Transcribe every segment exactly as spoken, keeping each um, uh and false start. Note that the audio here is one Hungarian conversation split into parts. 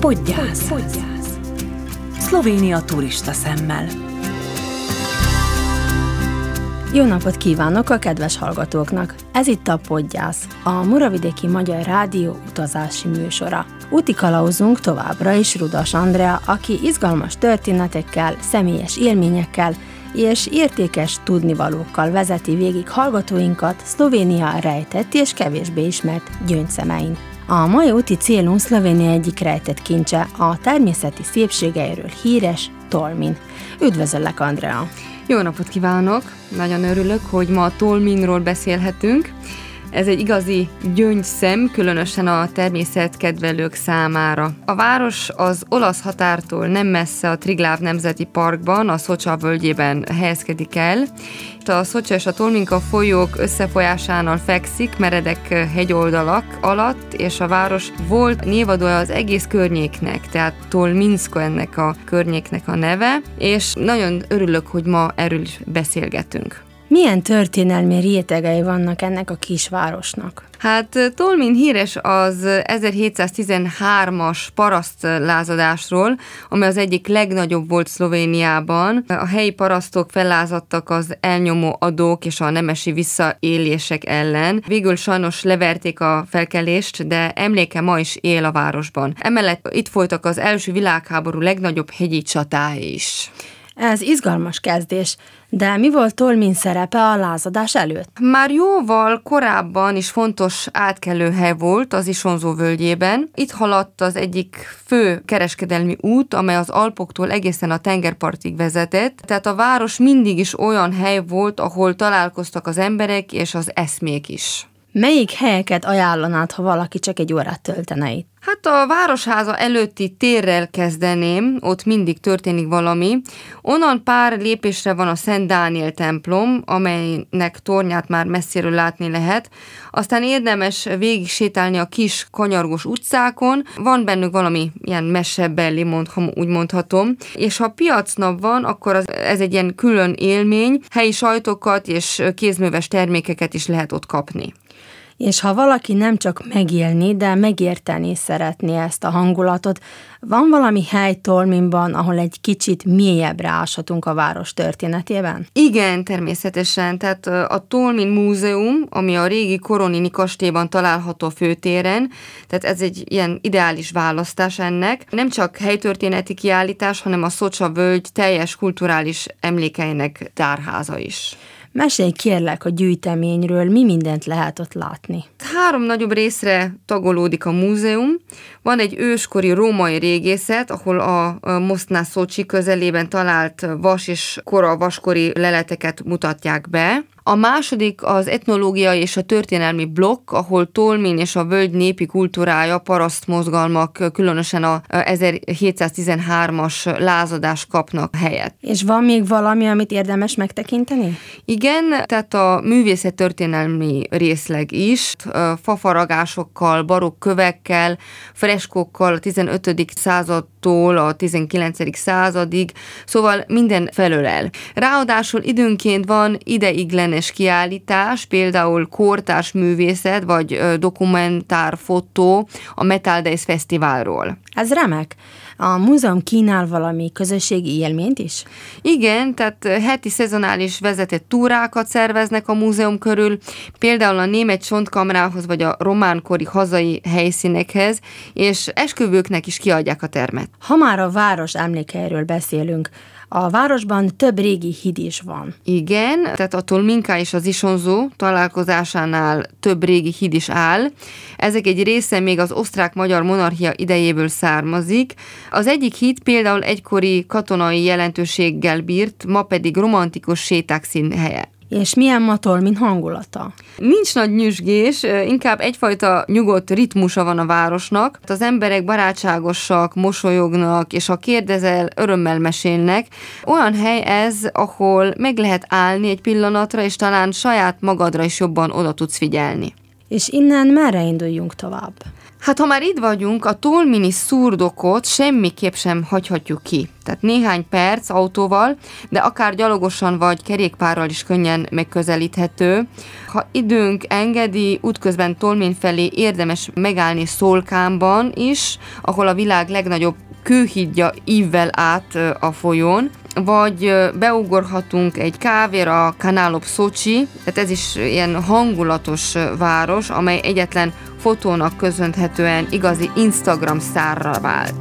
Podgyász. Szlovénia turista szemmel. Jó napot kívánok a kedves hallgatóknak! Ez itt a Podgyász, a Muravidéki Magyar Rádió utazási műsora. Úti kalauzunk továbbra is Rudas Andrea, aki izgalmas történetekkel, személyes élményekkel és értékes tudnivalókkal vezeti végig hallgatóinkat Szlovénia rejtett és kevésbé ismert gyöngyszemein. A mai úti célunk Szlovénia egyik rejtett kincse, a természeti szépségeiről híres Tolmin. Üdvözöllek, Andrea! Jó napot kívánok! Nagyon örülök, hogy ma a Tolminról beszélhetünk. Ez egy igazi gyöngyszem, különösen a természetkedvelők számára. A város az olasz határtól nem messze a Triglav Nemzeti Parkban, a Szocsa völgyében helyezkedik el. A Szocsa és a Tolminka folyók összefolyásánál fekszik, meredek hegyoldalak alatt, és a város volt névadója az egész környéknek, tehát Tolminsko ennek a környéknek a neve, és nagyon örülök, hogy ma erről is beszélgetünk. Milyen történelmi rétegei vannak ennek a kisvárosnak? Hát Tolmin híres az ezerhétszáztizenhármas parasztlázadásról, ami az egyik legnagyobb volt Szlovéniában. A helyi parasztok fellázadtak az elnyomó adók és a nemesi visszaélések ellen. Végül sajnos leverték a felkelést, de emléke ma is él a városban. Emellett itt folytak az első világháború legnagyobb hegyi csatái is. Ez izgalmas kezdés, de mi volt Tolmin szerepe a lázadás előtt? Már jóval korábban is fontos átkelőhely volt az Isonzó völgyében. Itt haladt az egyik fő kereskedelmi út, amely az Alpoktól egészen a tengerpartig vezetett. Tehát a város mindig is olyan hely volt, ahol találkoztak az emberek és az eszmék is. Melyik helyeket ajánlanád, ha valaki csak egy órát töltene itt? Hát a városháza előtti térrel kezdeném, ott mindig történik valami. Onnan pár lépésre van a Szent Dániel templom, amelynek tornyát már messziről látni lehet. Aztán érdemes végig sétálni a kis kanyargós utcákon, van bennük valami ilyen mesebelli, mond, úgy mondhatom. És ha piacnap van, akkor az, ez egy ilyen külön élmény, helyi sajtokat és kézműves termékeket is lehet ott kapni. És ha valaki nem csak megélni, de megérteni szeretné ezt a hangulatot, van valami hely Tolminban, ahol egy kicsit mélyebbre áshatunk a város történetében? Igen, természetesen. Tehát a Tolmin Múzeum, ami a régi Koronini kastélyban található főtéren, tehát ez egy ilyen ideális választás ennek. Nem csak helytörténeti kiállítás, hanem a Szocsa völgy teljes kulturális emlékeinek tárháza is. Mesélj kérlek a gyűjteményről, mi mindent lehet ott látni. Három nagyobb részre tagolódik a múzeum. Van egy őskori római régészet, ahol a Moszkva Szocsi közelében talált vas és kora vaskori leleteket mutatják be. A második az etnológiai és a történelmi blokk, ahol Tolmin és a völgy népi kultúrája, parasztmozgalmak, különösen a ezerhétszáztizenhármas lázadás kapnak helyet. És van még valami, amit érdemes megtekinteni? Igen, tehát a művészettörténelmi részleg is, fafaragásokkal, barokk kövekkel, freskókkal a tizenötödik századtól a tizenkilencedik századig, szóval minden felölel. Ráadásul időnként van ideiglenes kiállítás, például kortárs művészet vagy dokumentárfotó a Metal Days Fesztiválról. Ez remek. A múzeum kínál valami közösségi élményt is? Igen, tehát heti szezonális vezetett túrákat szerveznek a múzeum körül, például a német csontkamrához vagy a románkori hazai helyszínekhez, és esküvőknek is kiadják a termet. Ha már a város emlékeiről beszélünk, a városban több régi híd is van. Igen, tehát a Tolminka és az Isonzó találkozásánál több régi híd is áll. Ezek egy része még az osztrák-magyar monarchia idejéből származik. Az egyik híd például egykori katonai jelentőséggel bírt, ma pedig romantikus séták színhelye. És milyen ma Tolmin hangulata? Nincs nagy nyüzsgés, inkább egyfajta nyugodt ritmusa van a városnak. Az emberek barátságosak, mosolyognak, és ha kérdezel, örömmel mesélnek. Olyan hely ez, ahol meg lehet állni egy pillanatra, és talán saját magadra is jobban oda tudsz figyelni. És innen merre induljunk tovább? Hát ha már itt vagyunk, a tolmini szurdokot semmiképp sem hagyhatjuk ki. Tehát néhány perc autóval, de akár gyalogosan vagy kerékpárral is könnyen megközelíthető. Ha időnk engedi, útközben Tolmin felé érdemes megállni Szolkánban is, ahol a világ legnagyobb kőhídja ívvel át a folyón, vagy beugorhatunk egy kávéra, Kanálop Szocsi, tehát ez is ilyen hangulatos város, amely egyetlen fotónak köszönhetően igazi Instagram sztárra vált.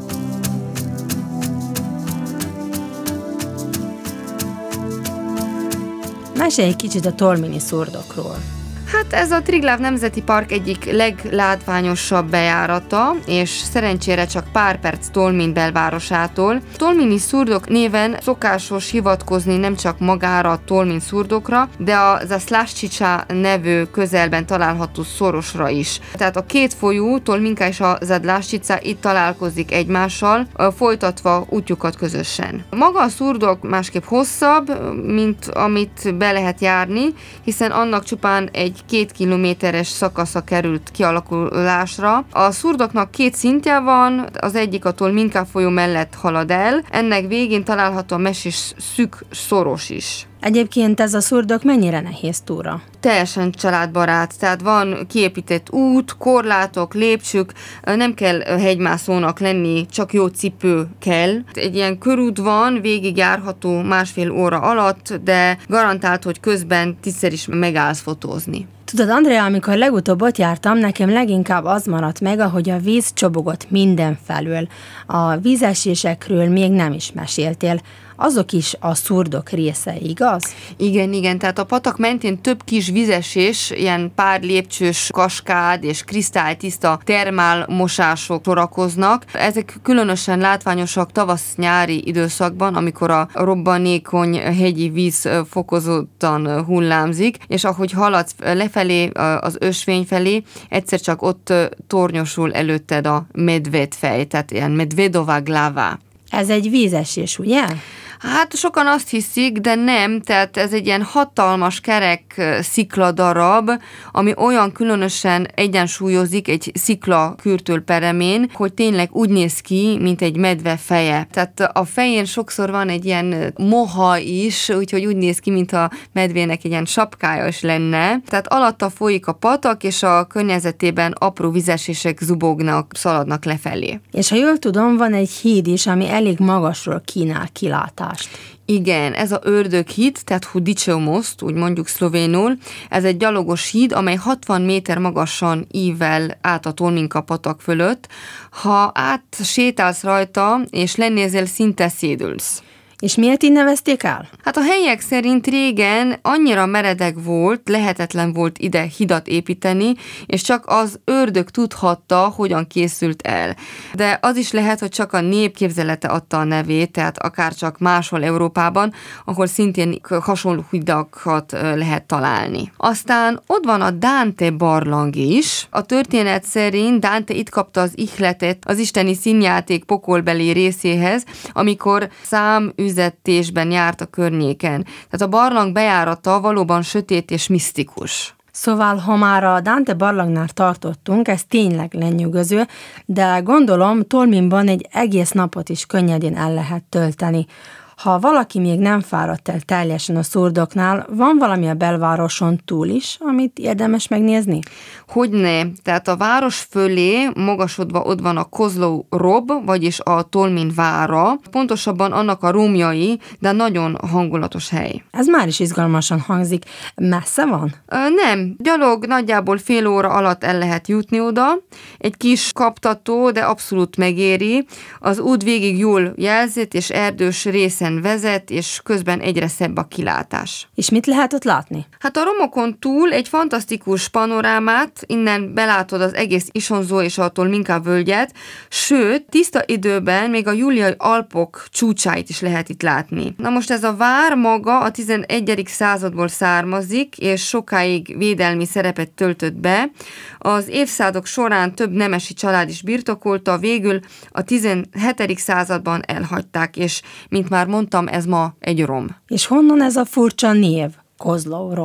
Mesélj egy kicsit a tolmini szurdokról. Hát ez a Triglav Nemzeti Park egyik leglátványosabb bejárata, és szerencsére csak pár perc Tolmin belvárosától. Tolmini szurdok néven szokásos hivatkozni nem csak magára a Tolmin szurdokra, de a Zaslavčića nevű közelben található szorosra is. Tehát a két folyó, Tolminka és a Zaslavčića itt találkozik egymással, folytatva útjukat közösen. Maga a szurdok másképp hosszabb, mint amit be lehet járni, hiszen annak csupán egy két kilométeres szakasza került kialakulásra. A szurdoknak két szintje van, az egyik a Tolminka folyó mellett halad el, ennek végén található a mesés szűk szoros is. Egyébként ez a szurdok mennyire nehéz túra? Teljesen családbarát, tehát van kiépített út, korlátok, lépcsők, nem kell hegymászónak lenni, csak jó cipő kell. Egy ilyen körút van, végig járható másfél óra alatt, de garantált, hogy közben tízszer is megállsz fotózni. Tudod, Andrea, amikor legutóbb ott jártam, nekem leginkább az maradt meg, ahogy a víz csobogott mindenfelől. A vízesésekről még nem is meséltél. Azok is a szurdok része, igaz? Igen, igen, tehát a patak mentén több kis vízesés, ilyen pár lépcsős kaskád és kristálytiszta termálmosások sorakoznak. Ezek különösen látványosak tavasz-nyári időszakban, amikor a robbanékony hegyi víz fokozottan hullámzik, és ahogy haladsz lefelé az ösvény felé, egyszer csak ott tornyosul előtted a medvedfej, tehát ilyen Medvedova glava. Ez egy vízesés, ugye? Hát sokan azt hiszik, de nem, tehát ez egy ilyen hatalmas kerek szikladarab, ami olyan különösen egyensúlyozik egy szikla kürtőperemén, hogy tényleg úgy néz ki, mint egy medve feje. Tehát a fején sokszor van egy ilyen moha is, úgyhogy úgy néz ki, mint a medvének egy ilyen sapkája is lenne. Tehát alatta folyik a patak, és a környezetében apró vízesések zubognak, szaladnak lefelé. És ha jól tudom, van egy híd is, ami elég magasról kínál kilátást. Igen, ez a ördöghíd, tehát Hudičev most, úgy mondjuk szlovénul, ez egy gyalogos híd, amely hatvan méter magasan ível át a Tolminka patak fölött. Ha átsétálsz rajta, és lenézel, szinte szédülsz. És miért így nevezték el? Hát a helyiek szerint régen annyira meredek volt, lehetetlen volt ide hidat építeni, és csak az ördög tudhatta, hogyan készült el. De az is lehet, hogy csak a nép képzelete adta a nevét, tehát akár csak máshol Európában, ahol szintén hasonló hidakat lehet találni. Aztán ott van a Dante barlang is. A történet szerint Dante itt kapta az ihletet az isteni színjáték pokolbeli részéhez, amikor szám üzetésben járt a környéken. Tehát a barlang bejárata valóban sötét és misztikus. Szóval, ha már a Dante barlangnál tartottunk, ez tényleg lenyűgöző, de gondolom Tolminban egy egész napot is könnyedén el lehet tölteni. Ha valaki még nem fáradt el teljesen a szurdoknál, van valami a belvároson túl is, amit érdemes megnézni? Hogyne, tehát a város fölé magasodva ott van a Kozlov Rob, vagyis a Tolmin vára, pontosabban annak a romjai, de nagyon hangulatos hely. Ez már is izgalmasan hangzik. Messze van? Ö, nem, gyalog nagyjából fél óra alatt el lehet jutni oda. Egy kis kaptató, de abszolút megéri. Az út végig jól jelzett és erdős részen vezet, és közben egyre szebb a kilátás. És mit lehet ott látni? Hát a romokon túl egy fantasztikus panorámát, innen belátod az egész Isonzó és a Tolminka völgyet, sőt, tiszta időben még a Juliai Alpok csúcsáit is lehet itt látni. Na most ez a vár maga a tizenegyedik századból származik, és sokáig védelmi szerepet töltött be. Az évszázadok során több nemesi család is birtokolta, végül a tizenhetedik században elhagyták, és mint már mondtam, ez ma egy rom. És honnan ez a furcsa név, Kozlov Rob?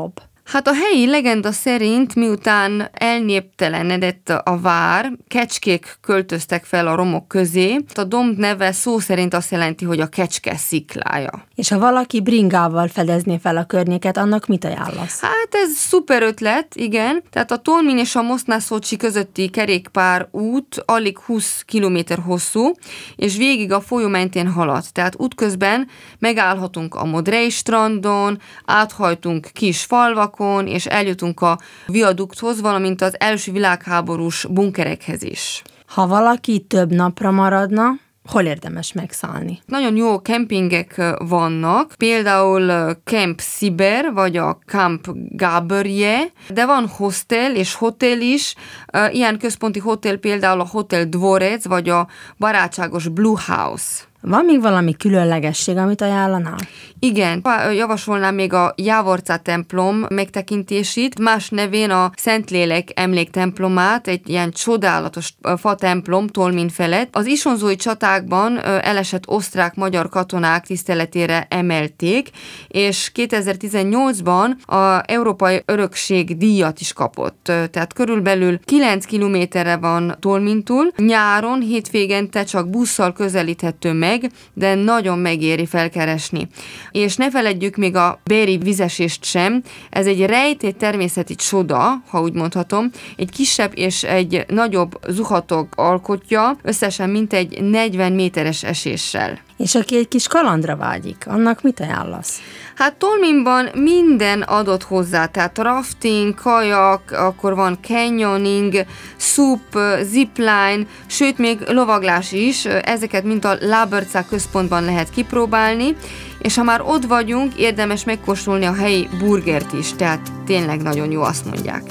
Hát a helyi legenda szerint, miután elnéptelenedett a vár, kecskék költöztek fel a romok közé. A domb neve szó szerint azt jelenti, hogy a kecske sziklája. És ha valaki bringával fedezné fel a környéket, annak mit ajánlasz? Hát ez szuper ötlet, igen. Tehát a Tolmin és a Moszkva-Szocsi közötti kerékpár út alig húsz kilométer hosszú, és végig a folyó mentén halad. Tehát útközben megállhatunk a Modrei strandon, áthajtunk kis falvakon, és eljutunk a viadukthoz, valamint az első világháborús bunkerekhez is. Ha valaki több napra maradna, hol érdemes megszállni? Nagyon jó kempingek vannak, például Camp Siber, vagy a Camp Gaberje, de van hostel és hotel is. Ilyen központi hotel például a Hotel Dvorec, vagy a barátságos Blue House. Van még valami különlegesség, amit ajánlanál? Igen, javasolnám még a Jávorca templom megtekintését, más nevén a Szentlélek emléktemplomát, egy ilyen csodálatos fa templom Tolmin felett. Az isonzói csatákban elesett osztrák-magyar katonák tiszteletére emelték, és kétezer-tizennyolcban a Európai Örökség díjat is kapott. Tehát körülbelül kilenc kilométerre van Tolmintól. Nyáron, hétvégente csak busszal közelíthető meg, de nagyon megéri felkeresni. És ne feledjük még a Béri vízesést sem, ez egy rejtély természeti csoda, ha úgy mondhatom, egy kisebb és egy nagyobb zuhatag alkotja, összesen mintegy negyven méteres eséssel. És aki egy kis kalandra vágyik, annak mit ajánlasz? Hát Tolminban minden adott hozzá, tehát rafting, kajak, akkor van canyoning, sup, zipline, sőt még lovaglás is, ezeket mint a Lábörca központban lehet kipróbálni, és ha már ott vagyunk, érdemes megkóstolni a helyi burgert is, tehát tényleg nagyon jó, azt mondják.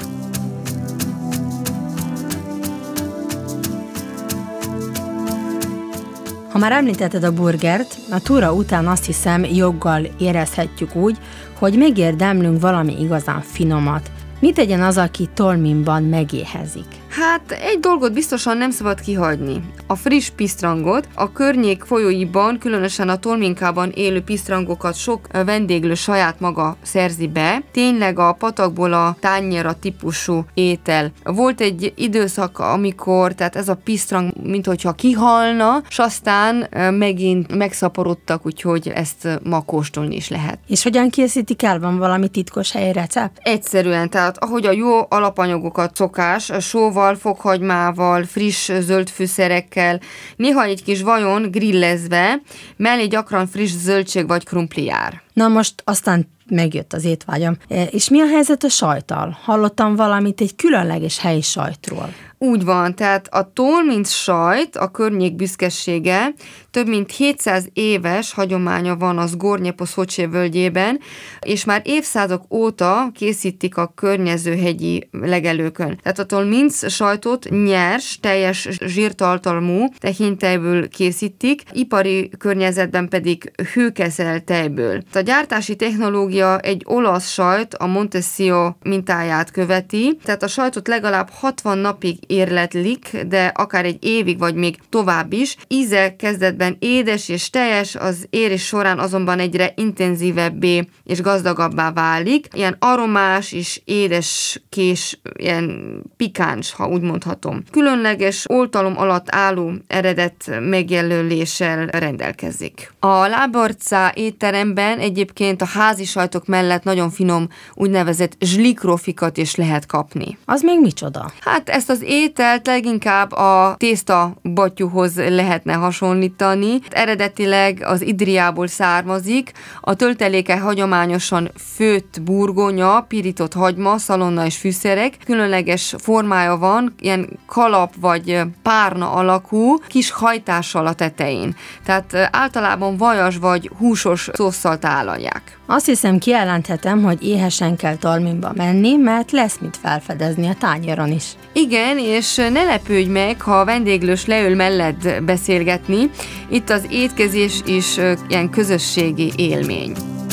Ha már említetted a burgert, a túra után azt hiszem joggal érezhetjük úgy, hogy megérdemlünk valami igazán finomat. Mit tegyen az, aki Tolminban megéhezik? Hát egy dolgot biztosan nem szabad kihagyni. A friss pisztrangot, a környék folyóiban, különösen a Tolminkában élő pisztrangokat sok vendéglő saját maga szerzi be. Tényleg a patakból a tányéra típusú étel. Volt egy időszak, amikor tehát ez a pisztrang, minthogyha kihalna, és aztán megint megszaporodtak, úgyhogy ezt ma kóstolni is lehet. És hogyan készítik el? Van valami titkos helyi recept? Egyszerűen, tehát ahogy a jó alapanyagokat szokás, sóval, fokhagymával, friss zöld fűszerekkel, néha egy kis vajon grillezve, mellé gyakran friss zöldség vagy krumpli jár. Na most aztán megjött az étvágyam. És mi a helyzet a sajttal? Hallottam valamit egy különleges helyi sajtról. Úgy van, tehát a Tolmin sajt, a környék büszkesége, több mint hétszáz éves hagyománya van az Gornye-Poszocse völgyében, és már évszázadok óta készítik a környező hegyi legelőkön. Tehát a Tolminc sajtot nyers, teljes zsírtartalmú tehéntejből készítik, ipari környezetben pedig hőkezelt tejből. A gyártási technológia egy olasz sajt, a Montesio mintáját követi, tehát a sajtot legalább hatvan napig érletlik, de akár egy évig, vagy még tovább is. Íze kezdetben édes és teljes, az érés során azonban egyre intenzívebbé és gazdagabbá válik. Ilyen aromás és édeskés, ilyen pikáns, ha úgy mondhatom. Különleges oltalom alatt álló eredet megjelöléssel rendelkezik. A Lábörca étteremben egyébként a házi sajtok mellett nagyon finom úgynevezett zslikrofikat is lehet kapni. Az még micsoda? Hát ezt az ételt leginkább a tészta battyúhoz lehetne hasonlítani. Eredetileg az Idriából származik, a tölteléke hagyományosan főtt burgonya, pirított hagyma, szalonna és fűszerek. Különleges formája van, ilyen kalap vagy párna alakú, kis hajtással a tetején. Tehát általában vajas vagy húsos szósszal tálalják. Azt hiszem, kijelenthetem, hogy éhesen kell Tolminba menni, mert lesz mit felfedezni a tányéron is. Igen, és ne lepődj meg, ha a vendéglős leül mellett beszélgetni. Itt az étkezés is ilyen közösségi élmény.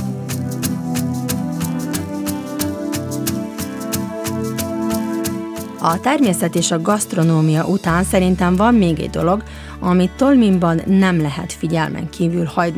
A természet és a gasztronómia után szerintem van még egy dolog, amit Tolminban nem lehet figyelmen kívül hagyni.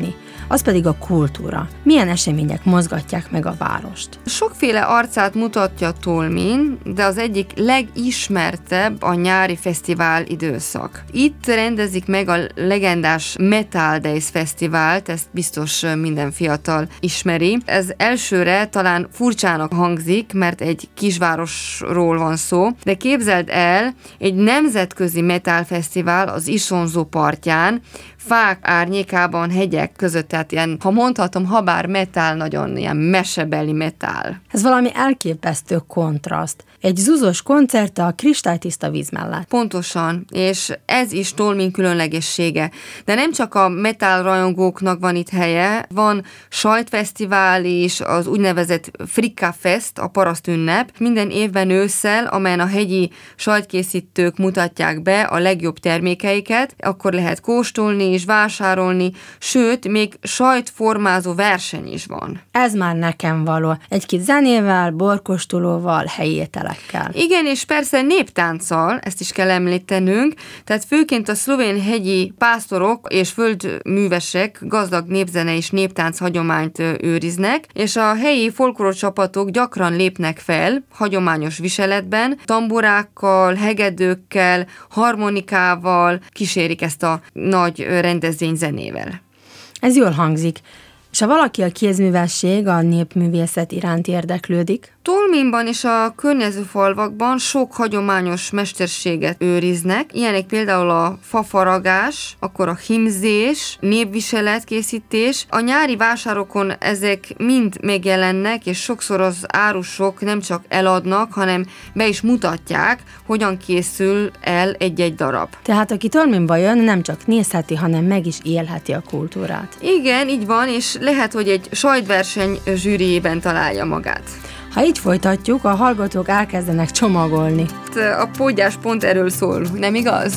az pedig a kultúra. Milyen események mozgatják meg a várost? Sokféle arcát mutatja Tolmin, de az egyik legismertebb a nyári fesztivál időszak. Itt rendezik meg a legendás Metal Days fesztivált, ezt biztos minden fiatal ismeri. Ez elsőre talán furcsának hangzik, mert egy kisvárosról van szó, de képzeld el, egy nemzetközi metal fesztivál az Isonzo partján, fák árnyékában, hegyek között, tehát ilyen, ha mondhatom, habár metál, nagyon ilyen mesebeli metál. Ez valami elképesztő kontraszt. Egy zuzos koncert a kristálytiszta víz mellett. Pontosan, és ez is Tolmin különlegessége. De nem csak a metal rajongóknak van itt helye, van sajtfesztivál is, az úgynevezett Frika Fest, a parasztünnep, minden évben ősszel, amelyen a hegyi sajtkészítők mutatják be a legjobb termékeiket, akkor lehet kóstolni és vásárolni, sőt, még sajtformázó verseny is van. Ez már nekem való. Egy-két zenével, borkóstolóval, helyi ételekkel. Igen, és persze néptánccal, ezt is kell említenünk, tehát főként a szlovén hegyi pásztorok és földművesek gazdag népzene és néptánc hagyományt őriznek, és a helyi folklórcsapatok gyakran lépnek fel hagyományos viseletben, tamburákkal, hegedőkkel, harmonikával kísérik ezt a nagy rendezvény zenével. Ez jól hangzik. És ha valaki a kézművesség, a népművészet iránt érdeklődik? Tolminban és a környező falvakban sok hagyományos mesterséget őriznek, ilyenek például a fafaragás, akkor a hímzés, népviseletkészítés. A nyári vásárokon ezek mind megjelennek, és sokszor az árusok nem csak eladnak, hanem be is mutatják, hogyan készül el egy-egy darab. Tehát aki Tolminba jön, nem csak nézheti, hanem meg is élheti a kultúrát. Igen, így van, és lehet, hogy egy sajtverseny zsűriében találja magát. Ha így folytatjuk, a hallgatók elkezdenek csomagolni. A Podgyás pont erről szól, nem igaz?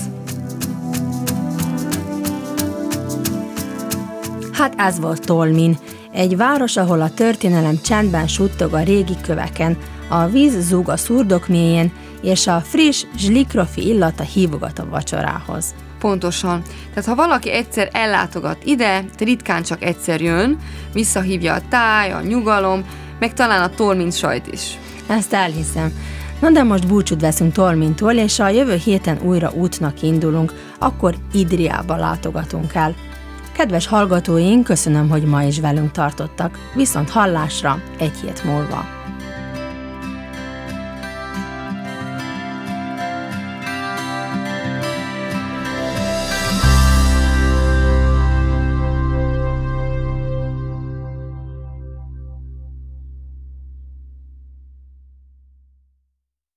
Hát ez volt Tolmin, egy város, ahol a történelem csendben suttog a régi köveken, a víz zúg a szurdok mélyén, és a friss zslikrofi illata hívogat a vacsorához. Pontosan. Tehát ha valaki egyszer ellátogat ide, ritkán csak egyszer jön, visszahívja a táj, a nyugalom, meg talán a Tolmin sajt is. Ezt elhiszem. Na de most búcsút veszünk Tolmintól, és a jövő héten újra útnak indulunk, akkor Idriába látogatunk el. Kedves hallgatóink, köszönöm, hogy ma is velünk tartottak, viszont hallásra egy hét múlva.